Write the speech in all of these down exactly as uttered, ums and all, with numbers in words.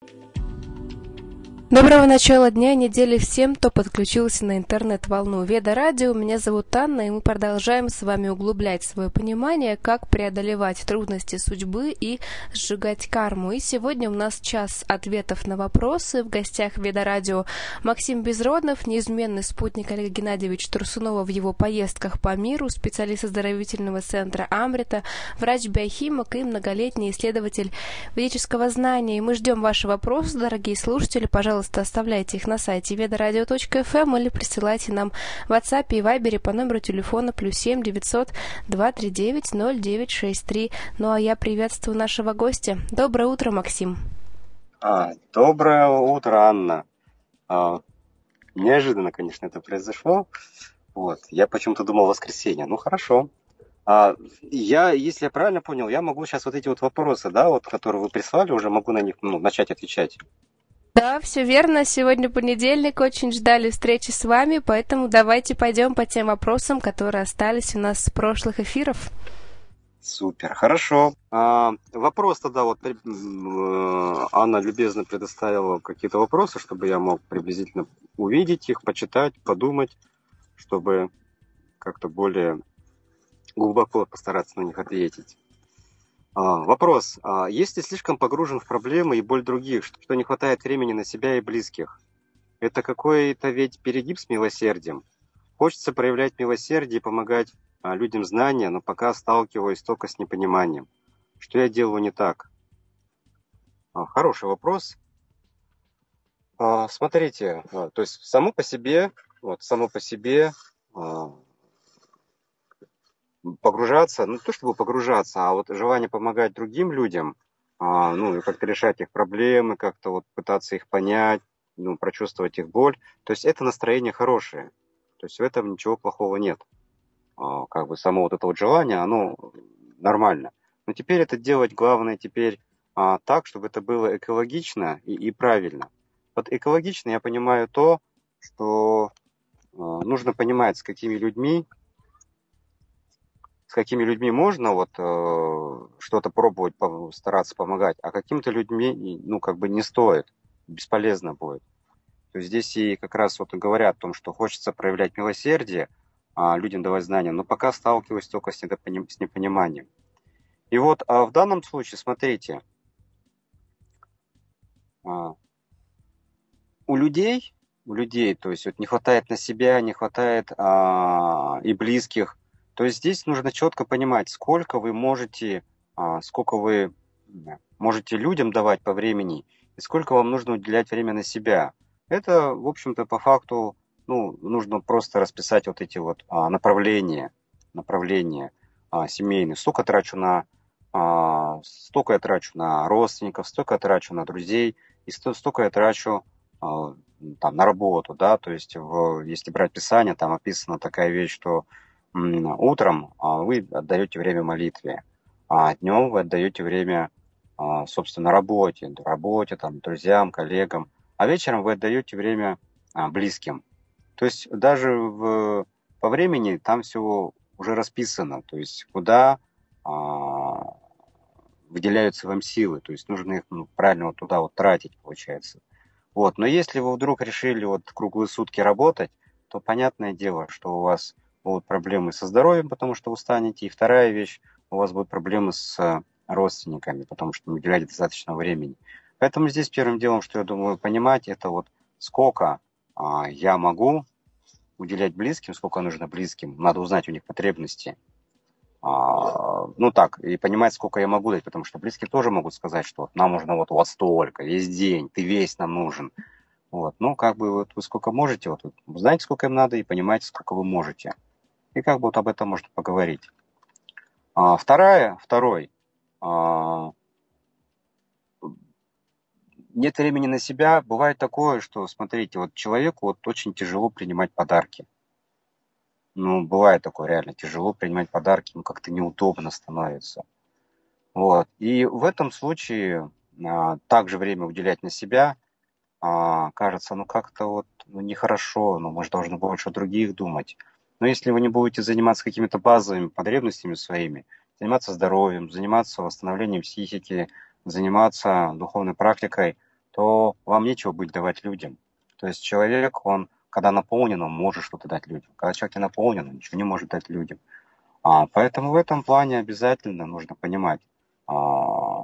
Доброго начала дня, недели всем, кто подключился на интернет-волну Веда Радио. Меня зовут Анна, и мы продолжаем с вами углублять свое понимание, как преодолевать трудности судьбы и сжигать карму. И сегодня у нас час ответов на вопросы. В гостях Веда Радио Максим Безроднов, неизменный спутник Олега Геннадьевича Турсунова в его поездках по миру, специалист оздоровительного центра Амрита, врач-биохимик и многолетний исследователь ведического знания. И мы ждем ваши вопросы, дорогие слушатели. Пожалуйста, Пожалуйста, оставляйте их на сайте ведарадио точка эф эм или присылайте нам в WhatsApp и Viber по номеру телефона плюс семь девятьсот два три девять ноль девять шесть три. Ну а я приветствую нашего гостя. Доброе утро, Максим. А, доброе утро, Анна. А, неожиданно, конечно, это произошло. Вот. Я почему-то думал воскресенье. Ну хорошо. А, я, если я правильно понял, я могу сейчас вот эти вот вопросы, да, вот, которые вы прислали, уже могу на них ну, начать отвечать. Да, все верно. Сегодня понедельник, очень ждали встречи с вами, поэтому давайте пойдем по тем вопросам, которые остались у нас с прошлых эфиров. Супер, хорошо. А, вопрос тогда, вот Анна любезно предоставила какие-то вопросы, чтобы я мог приблизительно увидеть их, почитать, подумать, чтобы как-то более глубоко постараться на них ответить. А, вопрос. А, если слишком погружен в проблемы и боль других, что не хватает времени на себя и близких, это какой-то ведь перегиб с милосердием? Хочется проявлять милосердие и помогать а, людям знания, но пока сталкиваюсь только с непониманием. Что я делаю не так? А, хороший вопрос. А, смотрите, а, то есть само по себе, вот, само по себе а, погружаться, ну не то чтобы погружаться, а вот желание помогать другим людям, а, ну и как-то решать их проблемы, как-то вот пытаться их понять, ну, прочувствовать их боль. То есть это настроение хорошее. То есть в этом ничего плохого нет. А, как бы само вот это вот желание, оно нормально. Но теперь это делать главное теперь а, так, чтобы это было экологично и, и правильно. Под экологично я понимаю то, что а, нужно понимать, с какими людьми с какими людьми можно вот э, что-то пробовать, стараться помогать, а каким-то людьми, ну, как бы не стоит, бесполезно будет. То есть здесь и как раз вот говорят о том, что хочется проявлять милосердие, а, людям давать знания, но пока сталкиваюсь только с, недопоним... с непониманием. И вот а в данном случае, смотрите, а, у людей, у людей, то есть вот не хватает на себя, не хватает а, и близких. То есть здесь нужно четко понимать, сколько вы можете, сколько вы можете людям давать по времени и сколько вам нужно уделять время на себя. Это, в общем-то, по факту, ну, нужно просто расписать вот эти вот направления, направления семейные. Столько трачу на, столько я трачу на родственников, столько я трачу на друзей и столько я трачу там, на работу, да, то есть в, если брать Писание, там описана такая вещь, что утром вы отдаете время молитве, а днем вы отдаете время, собственно, работе, работе, там, друзьям, коллегам, а вечером вы отдаете время близким. То есть даже в, по времени там все уже расписано, то есть куда а, выделяются вам силы, то есть нужно их ну, правильно вот туда вот тратить, получается. Вот. Но если вы вдруг решили вот круглые сутки работать, то понятное дело, что у вас будут проблемы со здоровьем, потому что устанете. И вторая вещь, у вас будут проблемы с родственниками, потому что не уделяете достаточно времени. Поэтому здесь первым делом, что я думаю понимать, это вот сколько а, я могу уделять близким, сколько нужно близким. Надо узнать у них потребности. А, ну так, и понимать, сколько я могу дать, потому что близкие тоже могут сказать, что нам нужно вот у вас столько, весь день, ты весь нам нужен. Вот. Ну, как бы вот вы сколько можете, вот вы знаете, сколько им надо, и понимаете, сколько вы можете. И как бы вот об этом можно поговорить. А, вторая, второй. А, нет времени на себя. Бывает такое, что, смотрите, вот человеку вот очень тяжело принимать подарки. Ну, бывает такое, реально тяжело принимать подарки, ну, как-то неудобно становится. Вот. И в этом случае а, также время уделять на себя а, кажется, ну, как-то вот ну, нехорошо, ну, мы же должны больше о других думать. Но если вы не будете заниматься какими-то базовыми потребностями своими, заниматься здоровьем, заниматься восстановлением психики, заниматься духовной практикой, то вам нечего будет давать людям. То есть человек, он, когда наполнен, он может что-то дать людям. Когда человек не наполнен, он ничего не может дать людям. А, поэтому в этом плане обязательно нужно понимать, а,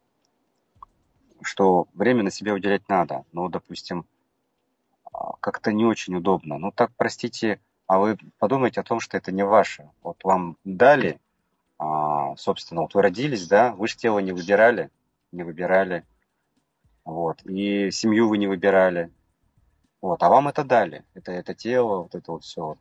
что время на себя уделять надо. Ну, допустим, как-то не очень удобно. Ну, так, простите, а вы подумайте о том, что это не ваше. Вот вам дали, а, собственно, вот вы родились, да, вы же тело не выбирали, не выбирали, вот, и семью вы не выбирали, вот, а вам это дали, это, это тело, вот это вот все.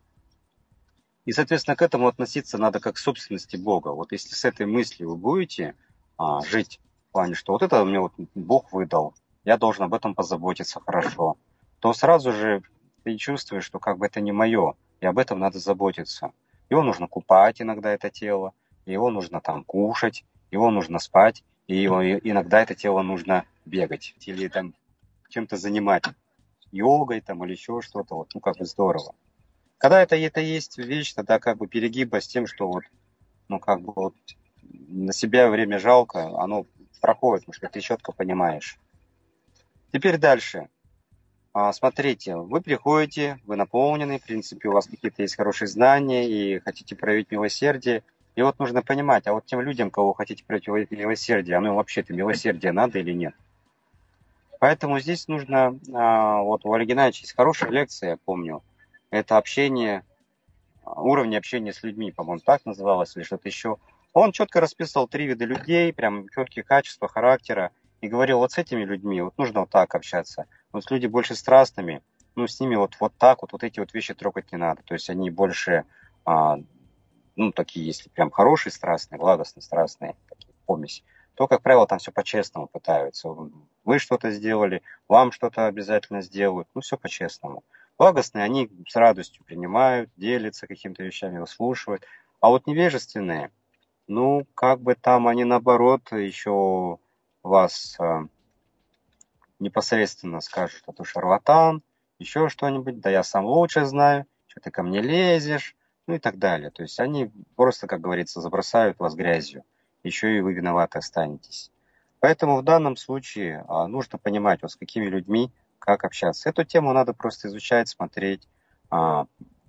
И, соответственно, к этому относиться надо как к собственности Бога. Вот если с этой мыслью вы будете а, жить, в плане, что вот это мне вот Бог выдал, я должен об этом позаботиться хорошо, то сразу же ты чувствуешь, что как бы это не мое, и об этом надо заботиться. Его нужно купать иногда, это тело, его нужно там кушать, его нужно спать, и его, иногда это тело нужно бегать или там чем-то занимать, йогой там или еще что-то, вот, ну как бы здорово. Когда это, это есть вещь, тогда как бы перегиба с тем, что вот, ну как бы вот на себя время жалко, оно проходит, потому что ты четко понимаешь. Теперь дальше. А, смотрите, вы приходите, вы наполнены, в принципе, у вас какие-то есть хорошие знания и хотите проявить милосердие. И вот нужно понимать, а вот тем людям, кого хотите проявить милосердие, оно вообще-то милосердие надо или нет? Поэтому здесь нужно, а, вот у Олега Геннадьевича есть хорошая лекция, я помню, это общение, уровни общения с людьми, по-моему, так называлось, или что-то еще. Он четко расписывал три вида людей, прям четкие качества характера, и говорил, вот с этими людьми вот нужно вот так общаться. Вот с людьми больше страстными, ну, с ними вот, вот так вот, вот эти вот вещи трогать не надо. То есть они больше, а, ну, такие, если прям хорошие страстные, благостные страстные, такие, помесь, то, как правило, там все по-честному пытаются. Вы что-то сделали, вам что-то обязательно сделают, ну, все по-честному. Благостные, они с радостью принимают, делятся какими-то вещами, выслушивают. А вот невежественные, ну, как бы там они, наоборот, еще вас э, непосредственно скажут, что ты шарлатан, еще что-нибудь, да я сам лучше знаю, что ты ко мне лезешь, ну и так далее. То есть они просто, как говорится, забросают вас грязью, еще и вы виноваты останетесь. Поэтому в данном случае а, нужно понимать, вот с какими людьми как общаться. Эту тему надо просто изучать, смотреть, а,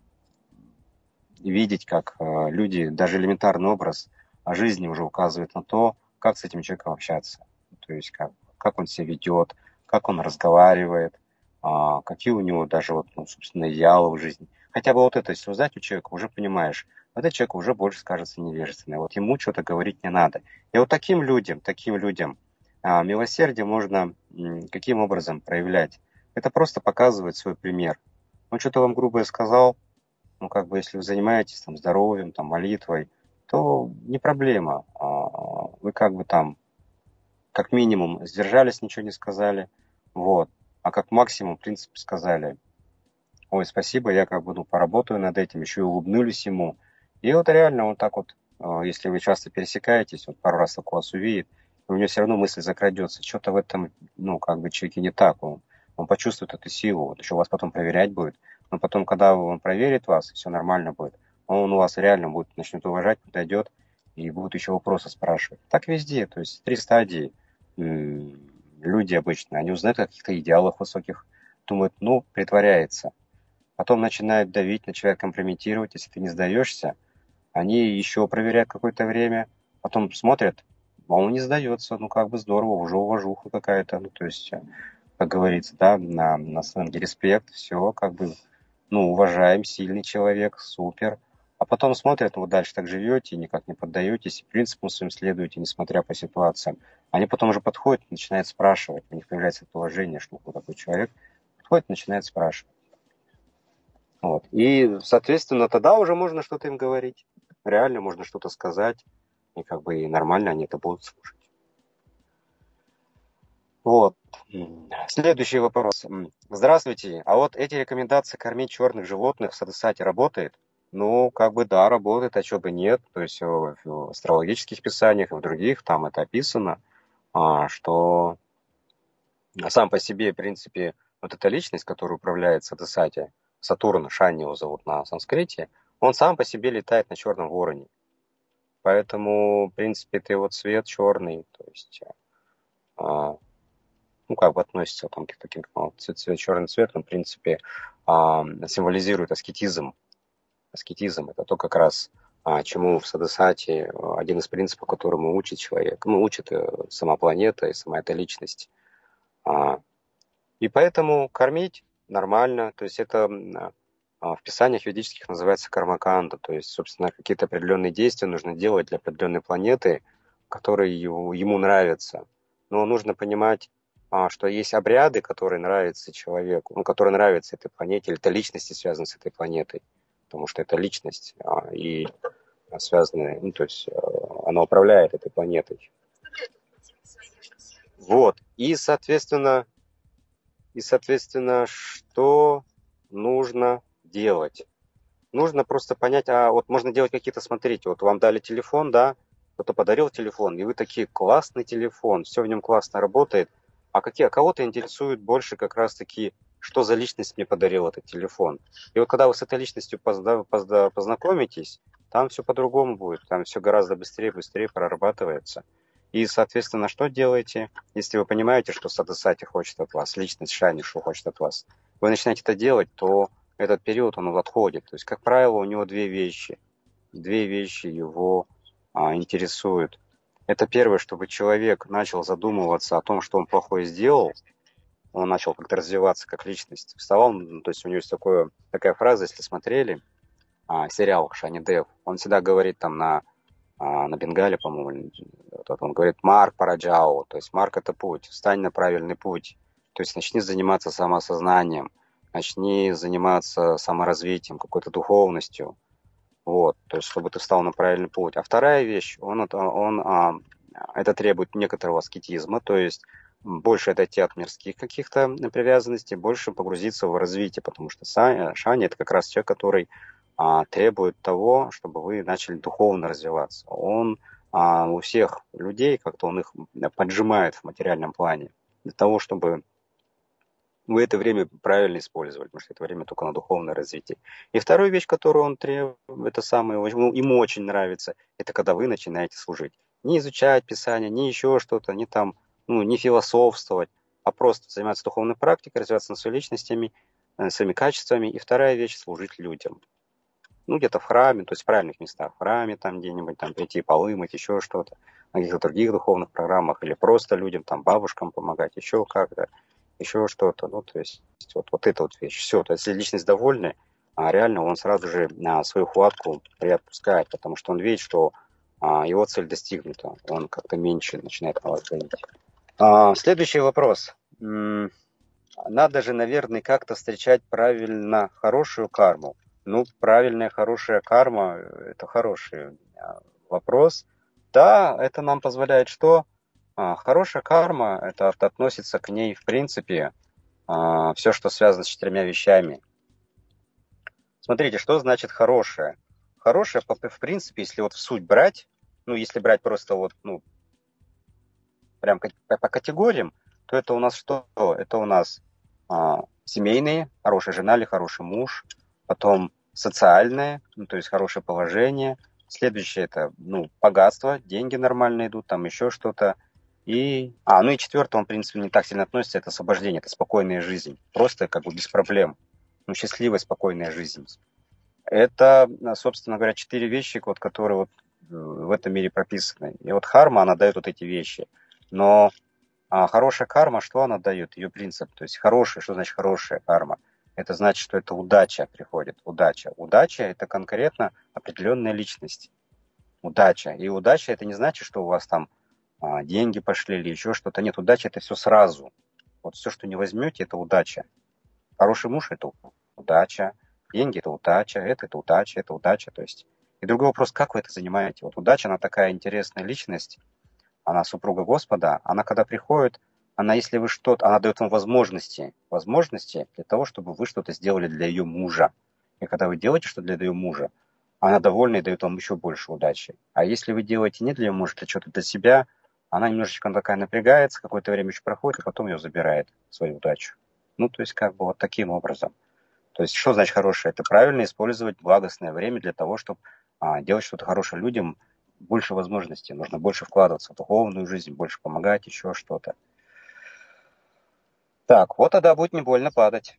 видеть, как а, люди, даже элементарный образ жизни уже указывает на то, как с этим человеком общаться. То есть как, как он себя ведет, как он разговаривает, а, какие у него даже, вот, ну, собственно, идеалы в жизни. Хотя бы вот это, если узнать у человека, уже понимаешь, вот этот человек уже больше скажется невежественный, вот ему что-то говорить не надо. И вот таким людям, таким людям а, милосердие можно м, каким образом проявлять? Это просто показывать свой пример. Он что-то вам грубое сказал, ну, как бы, если вы занимаетесь там здоровьем, там, молитвой, то не проблема. А, Вы как бы там, как минимум, сдержались, ничего не сказали, вот. А как максимум, в принципе, сказали, ой, спасибо, я как бы, ну, поработаю над этим, еще и улыбнулись ему. И вот реально вот так вот, а, если вы часто пересекаетесь, вот пару раз так у вас увидит, у него все равно мысль закрадется, что-то в этом, ну, как бы, человеке не так, он, он почувствует эту силу, вот еще вас потом проверять будет, но потом, когда он проверит вас, все нормально будет, он у вас реально будет, начнет уважать, подойдет и будет еще вопросы спрашивать. Так везде, то есть три стадии. Люди обычно, они узнают о каких-то идеалах высоких, думают, ну, притворяется. Потом начинают давить, начинают компрометировать, если ты не сдаешься, они еще проверяют какое-то время, потом смотрят, а он не сдается, ну как бы здорово, уже уважуха какая-то, ну то есть, как говорится, да, на, на сленге респект, все, как бы, ну, уважаем, сильный человек, супер. А потом смотрят, ну вы дальше так живете, никак не поддаетесь, принципам своим следуете, несмотря по ситуациям. Они потом уже подходят, начинают спрашивать, у них появляется это уважение, что вот такой человек подходит, начинает спрашивать. Вот. И, соответственно, тогда уже можно что-то им говорить. Реально можно что-то сказать. И как бы и нормально они это будут слушать. Вот. Следующий вопрос. Здравствуйте. А вот эти рекомендации кормить черных животных в садосате работает? Ну, как бы да, работает, а что бы нет. То есть в астрологических писаниях и в других там это описано, что сам по себе, в принципе, вот эта личность, которая управляет садосате, Сатурн, Шани его зовут на санскрите, он сам по себе летает на черном вороне. Поэтому, в принципе, это его цвет черный. То есть, ну, как бы относится там, к таким, ну, цвет, цвет, черный цвет, он, в принципе, а, символизирует аскетизм. Аскетизм– это то, как раз, а, чему в садхасати один из принципов, которому учит человек, ну, учит э, сама планета и сама эта личность. А, и поэтому кормить нормально, то есть это а, в писаниях ведических называется кармаканда, то есть, собственно, какие-то определенные действия нужно делать для определенной планеты, которые ему, ему нравятся. Но нужно понимать, а, что есть обряды, которые нравятся человеку, ну, которые нравятся этой планете, или это личности, связанные с этой планетой, потому что это личность, а, и связанная, ну, то есть а, она управляет этой планетой. Вот, и, соответственно, и, соответственно, что нужно делать? Нужно просто понять, а вот можно делать какие-то, смотрите, вот вам дали телефон, да, кто-то подарил телефон, и вы такие, классный телефон, все в нем классно работает, а какие, а кого-то интересует больше как раз-таки, что за личность мне подарил этот телефон. И вот когда вы с этой личностью позна, позна, познакомитесь, там все по-другому будет, там все гораздо быстрее, быстрее прорабатывается. И, соответственно, что делаете, если вы понимаете, что садхасати хочет от вас, личность Шани, что хочет от вас, вы начинаете это делать, то этот период он отходит. То есть, как правило, у него две вещи. Две вещи его а, интересуют. Это первое, чтобы человек начал задумываться о том, что он плохое сделал, он начал как-то развиваться как личность. Вставал, ну, то есть у него есть такое, такая фраза, если смотрели а, сериал Шани Дев, он всегда говорит там на, а, на бенгале, по-моему, он говорит «Марк Параджао», то есть «Марк – это путь, встань на правильный путь». То есть начни заниматься самоосознанием, начни заниматься саморазвитием, какой-то духовностью, вот, то есть чтобы ты встал на правильный путь. А вторая вещь, он, он, он, это требует некоторого аскетизма, то есть больше отойти от мирских каких-то привязанностей, больше погрузиться в развитие, потому что Шани – это как раз человек, который а, требует того, чтобы вы начали духовно развиваться. Он а, у всех людей, как-то он их поджимает в материальном плане для того, чтобы вы это время правильно использовали, потому что это время только на духовное развитие. И вторая вещь, которую он требует, это самое, ему очень нравится, это когда вы начинаете служить. Не изучать Писание, не еще что-то, не там, ну, не философствовать, а просто заниматься духовной практикой, развиваться над своими личностями, своими качествами. И вторая вещь – служить людям. Ну, где-то в храме, то есть в правильных местах, в храме там где-нибудь, там прийти полы мыть, еще что-то, на каких-то других духовных программах, или просто людям, там, бабушкам помогать, еще как-то. Еще что-то, ну, то есть вот, вот эта вот вещь. Все, то есть если личность довольна, а реально он сразу же а, свою хватку приотпускает, потому что он видит, что а, его цель достигнута, он как-то меньше начинает на вас давить. А, следующий вопрос. М-м, надо же, наверное, как-то встречать правильно хорошую карму. Ну, правильная, хорошая карма – это хороший вопрос. Да, это нам позволяет что? А, хорошая карма, это относится к ней, в принципе, а, все, что связано с четырьмя вещами. Смотрите, что значит хорошая? Хорошая, в принципе, если вот в суть брать, ну, если брать просто вот, ну, прям по категориям, то это у нас что? Это у нас а, семейные, хорошая жена или хороший муж, потом социальное, ну, то есть хорошее положение. Следующее это, ну, богатство, деньги нормально идут, там еще что-то. И, а, ну и четвертое, он, в принципе, не так сильно относится, это освобождение, это спокойная жизнь. Просто как бы без проблем. Ну, счастливая, спокойная жизнь. Это, собственно говоря, четыре вещи, вот, которые вот в этом мире прописаны. И вот харма, она дает вот эти вещи. Но а хорошая карма, что она дает? Ее принцип. То есть хорошая, что значит хорошая карма? Это значит, что это удача приходит. Удача. Удача – это конкретно определенная личность. Удача. И удача – это не значит, что у вас там деньги пошли или еще что-то. Нет, удача – это все сразу. Вот все, что не возьмете, это удача. Хороший муж – это удача. Деньги – это удача. Это, это удача, это удача. То есть. И другой вопрос, как вы это занимаете? Вот удача, она такая интересная личность. Она супруга Господа. Она когда приходит, она, если вы что-то, она дает вам возможности. Возможности для того, чтобы вы что-то сделали для ее мужа. И когда вы делаете что-то для ее мужа, она довольна и дает вам еще больше удачи. А если вы делаете не для ее мужа, а что-то для себя, она немножечко такая напрягается, какое-то время еще проходит, и потом ее забирает, свою удачу. Ну, то есть, как бы вот таким образом. То есть, что значит хорошее? Это правильно использовать благостное время для того, чтобы а, делать что-то хорошее людям, больше возможностей. Нужно больше вкладываться в духовную жизнь, больше помогать, еще что-то. Так, вот тогда будет не больно падать.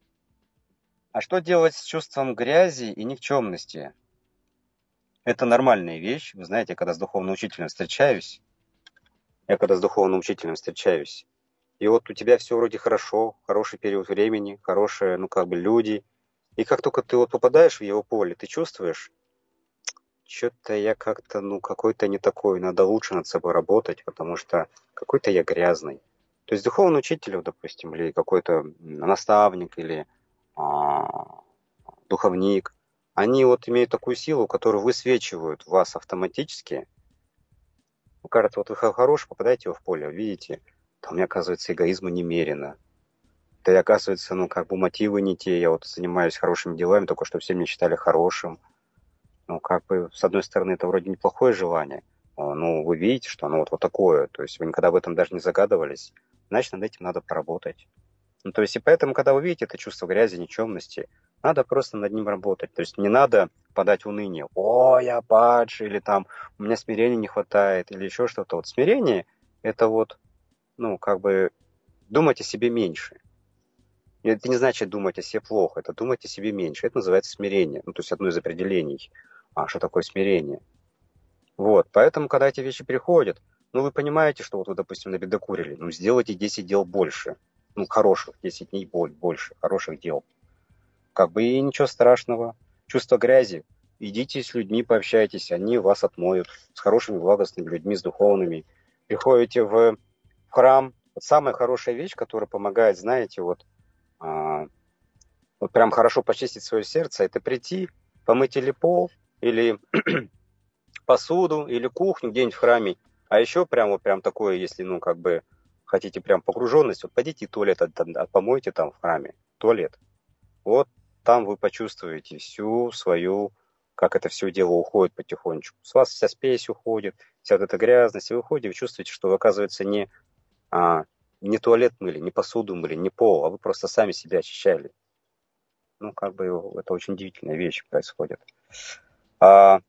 А что делать с чувством грязи и никчемности? Это нормальная вещь. Вы знаете, когда с духовным учителем встречаюсь, я когда с духовным учителем встречаюсь, и вот у тебя все вроде хорошо, хороший период времени, хорошие, ну, как бы люди. И как только ты вот попадаешь в его поле, ты чувствуешь, что-то я как-то, ну, какой-то не такой, надо лучше над собой работать, потому что какой-то я грязный. То есть духовный учитель, допустим, или какой-то наставник, или а, духовник, они вот имеют такую силу, которую высвечивают вас автоматически. Ну, кажется, вот вы хороший, попадаете в поле, видите, там, мне оказывается, эгоизма немерено. Да и оказывается, ну, как бы мотивы не те. Я вот занимаюсь хорошими делами, только чтобы все меня считали хорошим. Ну, как бы, с одной стороны, это вроде неплохое желание. Ну, вы видите, что оно вот, вот такое. То есть вы никогда об этом даже не загадывались. Значит, над этим надо поработать. Ну, то есть, и поэтому, когда вы видите это чувство грязи, никчемности, надо просто над ним работать. То есть не надо подать в уныние. О, я падший, или там, у меня смирения не хватает, или еще что-то. Вот смирение, это вот, ну, как бы, думать о себе меньше. Это не значит думать о себе плохо, это думать о себе меньше. Это называется смирение. Ну, то есть одно из определений, а, что такое смирение. Вот, поэтому, когда эти вещи приходят, ну, вы понимаете, что вот вы, допустим, набедокурили, ну, сделайте десять дел больше. Ну, хороших, десять дней больше, хороших дел. Как бы и ничего страшного. Чувство грязи. Идите с людьми, пообщайтесь, они вас отмоют. С хорошими, благостными людьми, с духовными. Приходите в храм. Вот самая хорошая вещь, которая помогает, знаете, вот, а, вот прям хорошо почистить свое сердце, это прийти, помыть или пол, или посуду, или кухню где-нибудь в храме. А еще прям вот прям такое, если, ну, как бы хотите прям погруженность, вот пойдите туалет, от, от, помойте там в храме, туалет. Вот там вы почувствуете всю свою, как это все дело уходит потихонечку. С вас вся спесь уходит, вся вот эта грязность, и вы уходите, вы чувствуете, что вы, оказывается, не, а, не туалет мыли, не посуду мыли, не пол, а вы просто сами себя очищали. Ну, как бы это очень удивительная вещь происходит. А,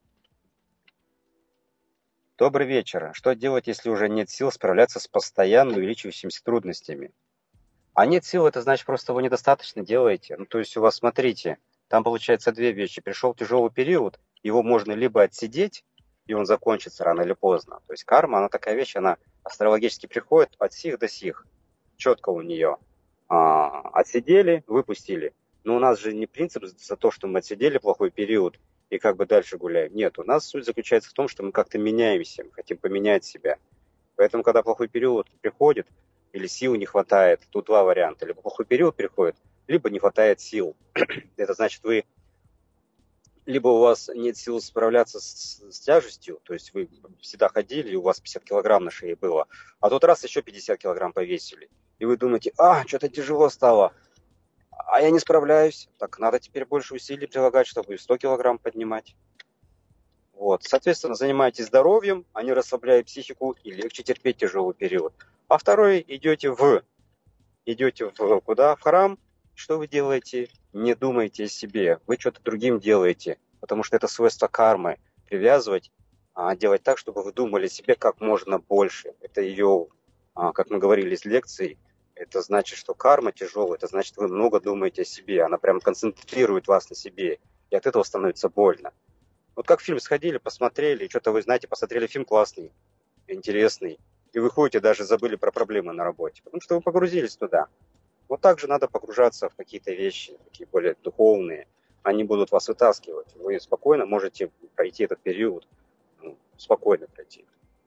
добрый вечер. Что делать, если уже нет сил справляться с постоянно увеличивающимися трудностями? А нет сил, это значит, просто вы недостаточно делаете. Ну, то есть у вас, смотрите, там получается две вещи. Пришел тяжелый период, его можно либо отсидеть, и он закончится рано или поздно. То есть карма, она такая вещь, она астрологически приходит от сих до сих. Четко у нее. А, отсидели, выпустили. Но у нас же не принцип за то, что мы отсидели плохой период и как бы дальше гуляем. Нет, у нас суть заключается в том, что мы как-то меняемся, мы хотим поменять себя. Поэтому, когда плохой период приходит, или сил не хватает, тут два варианта. Либо плохой период приходит, либо не хватает сил. Это значит, вы либо у вас нет сил справляться с, с тяжестью, то есть вы всегда ходили, и у вас пятьдесят килограмм на шее было, а тот раз еще пятьдесят килограмм повесили. И вы думаете, а, что-то тяжело стало, а я не справляюсь. Так надо теперь больше усилий прилагать, чтобы сто килограмм поднимать. Вот. Соответственно, занимайтесь здоровьем, а не расслабляя психику, и легче терпеть тяжелый период. А второй, идете в, идете в куда? В храм. Что вы делаете? Не думайте о себе. Вы что-то другим делаете, потому что это свойство кармы. Привязывать, а, делать так, чтобы вы думали о себе как можно больше. Это ее, а, как мы говорили из лекций, это значит, что карма тяжелая, это значит, вы много думаете о себе. Она прям концентрирует вас на себе. И от этого становится больно. Вот как фильм сходили, посмотрели, и что-то вы знаете, посмотрели фильм классный, интересный, и вы ходите, даже забыли про проблемы на работе, потому что вы погрузились туда. Вот так же надо погружаться в какие-то вещи, такие более духовные. Они будут вас вытаскивать. Вы спокойно можете пройти этот период, ну, спокойно пройти.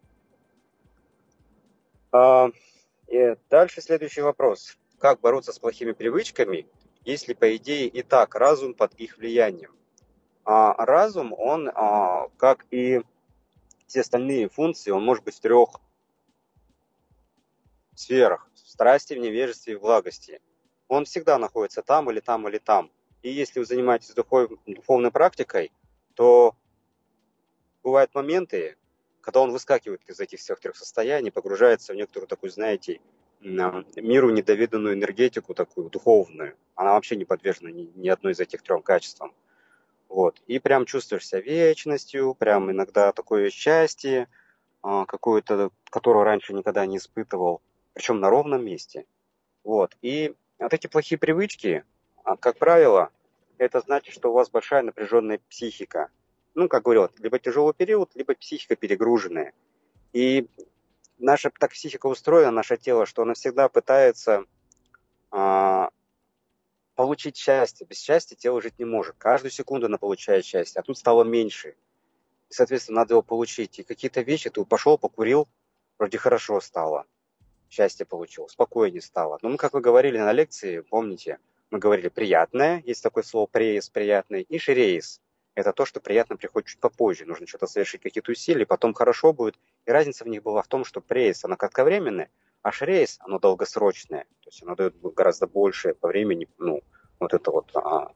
А, и дальше следующий вопрос. Как бороться с плохими привычками, если, по идее, и так разум под их влиянием? А разум, он, а, как и все остальные функции, он может быть в трех сферах. В страсти, в невежестве и в благости. Он всегда находится там или там или там. И если вы занимаетесь духовной практикой, то бывают моменты, когда он выскакивает из этих всех трех состояний, погружается в некоторую такую, знаете, миру недовиданную энергетику, такую духовную. Она вообще не подвержена ни, ни одной из этих трех качествам. Вот. И прям чувствуешь себя вечностью, прям иногда такое счастье, какое-то, которого раньше никогда не испытывал, причем на ровном месте. Вот. И вот эти плохие привычки, как правило, это значит, что у вас большая напряженная психика. Ну, как говорю, либо тяжелый период, либо психика перегруженная. И наша так психика устроена, наше тело, что оно всегда пытается а, получить счастье. Без счастья тело жить не может. Каждую секунду оно получает счастье, а тут стало меньше. И, соответственно, надо его получить. И какие-то вещи, ты пошел, покурил, вроде хорошо стало. Счастье получил, спокойнее стало. Но мы, как вы говорили на лекции, помните, мы говорили приятное, есть такое слово преис, приятный, и ширеис. Это то, что приятно приходит чуть попозже. Нужно что-то совершить, какие-то усилия, потом хорошо будет. И разница в них была в том, что преис, оно кратковременное, а ширеис, оно долгосрочное. То есть оно дает гораздо больше по времени, ну, вот это вот а,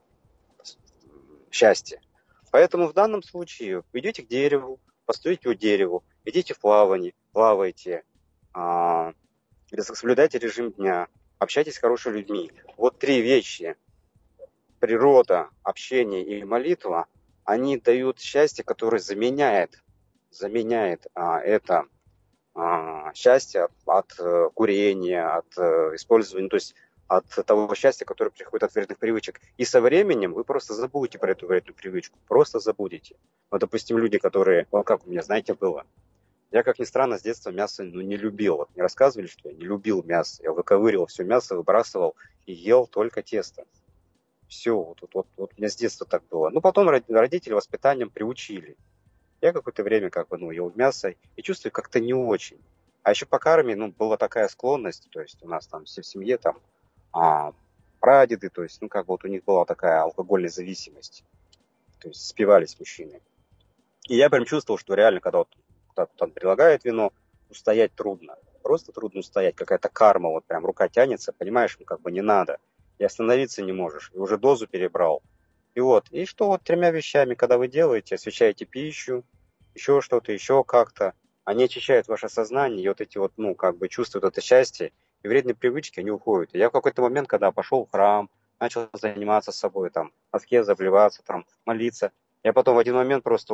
счастье. Поэтому в данном случае идите к дереву, постойте у дерева, идите в плавание, плавайте, а, соблюдайте режим дня, общайтесь с хорошими людьми. Вот три вещи: природа, общение и молитва, они дают счастье, которое заменяет, заменяет а, это а, счастье от а, курения, от а, использования, то есть от того счастья, которое приходит от вредных привычек. И со временем вы просто забудете про эту вредную привычку, просто забудете. Вот, допустим, люди, которые, вот как у меня, знаете, было, я, как ни странно, с детства мясо ну, не любил. Вот мне рассказывали, что я не любил мясо. Я выковыривал все мясо, выбрасывал и ел только тесто. Все, вот, вот, вот, вот у меня с детства так было. Ну, потом родители воспитанием приучили. Я какое-то время как бы, ну, ел мясо и чувствую как-то не очень. А еще по карме, ну, была такая склонность, то есть у нас там все в семье там а, прадеды, то есть, ну, как бы вот у них была такая алкогольная зависимость. То есть спивались мужчины. И я прям чувствовал, что реально, когда вот кто-то там предлагает вино, устоять трудно. Просто трудно устоять. Какая-то карма, вот прям рука тянется, понимаешь, ну как бы не надо. И остановиться не можешь. И уже дозу перебрал. И вот. И что вот тремя вещами, когда вы делаете, освещаете пищу, еще что-то, еще как-то, они очищают ваше сознание, и вот эти вот, ну, как бы чувствуют это счастье, и вредные привычки, они уходят. И я в какой-то момент, когда пошел в храм, начал заниматься собой, там, аскеза, обливаться, там, молиться, я потом в один момент просто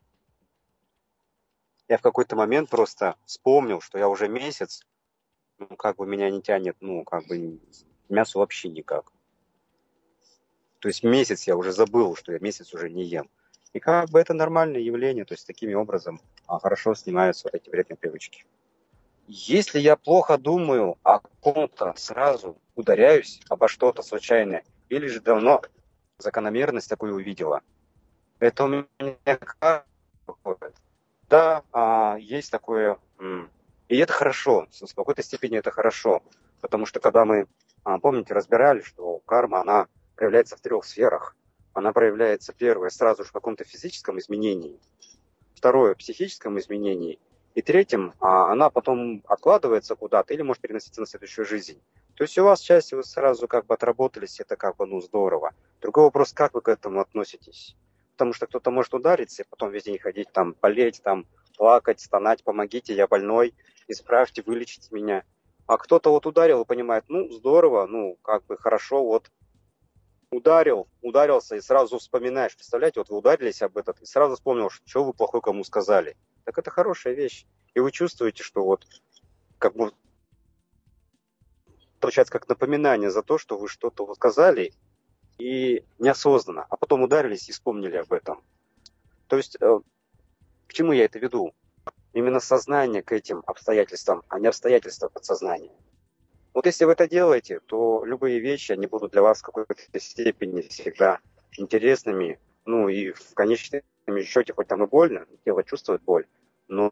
я в какой-то момент просто вспомнил, что я уже месяц, ну, как бы меня не тянет, ну, как бы мясо вообще никак. То есть месяц я уже забыл, что я месяц уже не ем. И как бы это нормальное явление, то есть таким образом а, хорошо снимаются вот эти вредные привычки. Если я плохо думаю о ком-то, сразу ударяюсь обо что-то случайное, или же давно закономерность такую увидела, это у меня как да, а, есть такое, и это хорошо, в какой-то степени это хорошо, потому что когда мы, а, помните, разбирали, что карма, она проявляется в трех сферах. Она проявляется, первое, сразу же в каком-то физическом изменении, второе, в психическом изменении, и третьем, а, она потом откладывается куда-то или может переноситься на следующую жизнь. То есть у вас часть, вы сразу как бы отработались, это как бы, ну, здорово. Другой вопрос, как вы к этому относитесь? Потому что кто-то может удариться и потом весь день ходить, там, болеть, там, плакать, стонать, помогите, я больной, исправьте, вылечите меня. А кто-то вот ударил и понимает, ну, здорово, ну, как бы хорошо, вот ударил, ударился и сразу вспоминаешь, представляете, вот вы ударились об этот и сразу вспомнил, что вы плохой кому сказали. Так это хорошая вещь. И вы чувствуете, что вот как бы получается как напоминание за то, что вы что-то вот сказали и неосознанно, а потом ударились и вспомнили об этом. То есть э, к чему я это веду? Именно сознание к этим обстоятельствам, а не обстоятельства подсознания. Вот если вы это делаете, то любые вещи, они будут для вас в какой-то степени всегда интересными. Ну и в конечном счете, хоть там и больно, тело чувствует боль, но...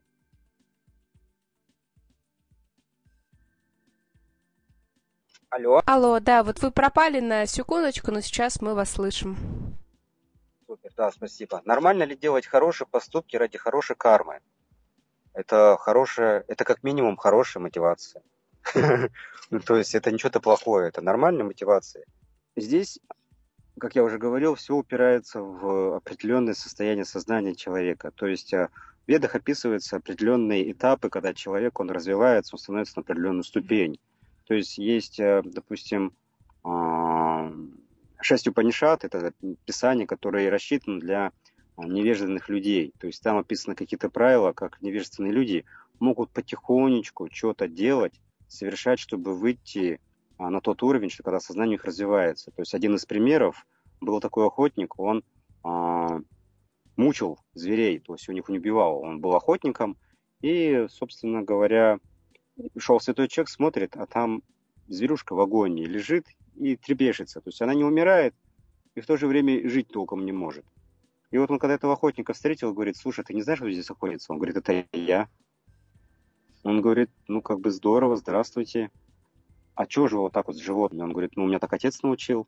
Алло? Алло, да, вот вы пропали на секундочку, но сейчас мы вас слышим. Супер, да, спасибо. Нормально ли делать хорошие поступки ради хорошей кармы? Это хорошая, это как минимум хорошая мотивация. Ну, то есть это ничего-то плохое, это нормальная мотивация. Здесь, как я уже говорил, все упирается в определенное состояние сознания человека. То есть в ведах описываются определенные этапы, когда человек, он развивается, он становится на определенную ступень. То есть есть, допустим, шесть Упанишат, это писание, которое рассчитано для невежественных людей. То есть там описаны какие-то правила, как невежественные люди могут потихонечку что-то делать, совершать, чтобы выйти а, на тот уровень, что когда сознание у них развивается. То есть один из примеров был такой охотник, он а, мучил зверей, то есть у них не убивал. Он был охотником, и, собственно говоря, шел святой человек, смотрит, а там зверюшка в агонии лежит и трепещется. То есть она не умирает, и в то же время жить толком не может. И вот он, когда этого охотника встретил, говорит: слушай, ты не знаешь, кто здесь охотится? Он говорит: это я. Он говорит: ну, как бы здорово, здравствуйте. А чего же вы вот так вот с животными? Он говорит: ну, у меня так отец научил.